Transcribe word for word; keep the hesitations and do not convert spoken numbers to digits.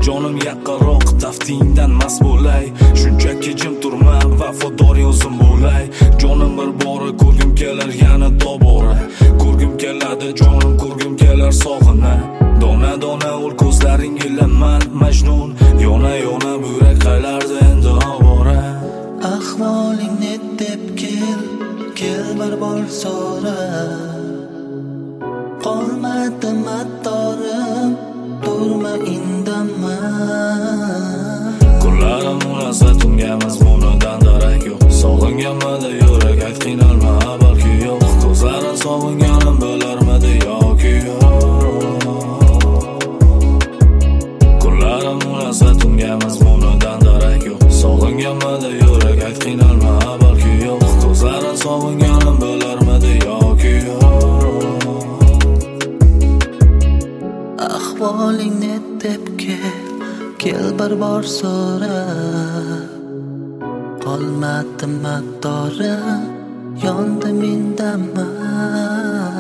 jonim yaqinroq taftingdan mast bo'lay. Shunchaki jim turma, vafodor o'zim bo'lay. Jonim bir bora ko'rgim kelar yana tobora. Ko'rgim keladi jonim, ko'rgim kelar sog'ina. Dona dona ul ko'zlaring ilaman majnun. Yona yona yurak qaylardi endi ovora. Ahvoling ne deb kel, kel bir bor so'ra. Qolmadi mattorim, durma indama. Kunlarim ulasa tunga mazmunidan darak yo'q. Sog'inganmidi yurak ayt qiynalma balki yo'q. Ko'zlarim sog'inganim bo'larmidi yoki yo'q. Kunlarim ulasa tunga mazmunidan darak yo'q. Sog'inganmidi yurak ayt qiynalma balki yo'q. Ko'zlarim sog'inganim bo'larmidi yoki yo'q. Ahvoling ne deb kel, kel bir bor so'ra. Qolmadi mattorim, yondim indama.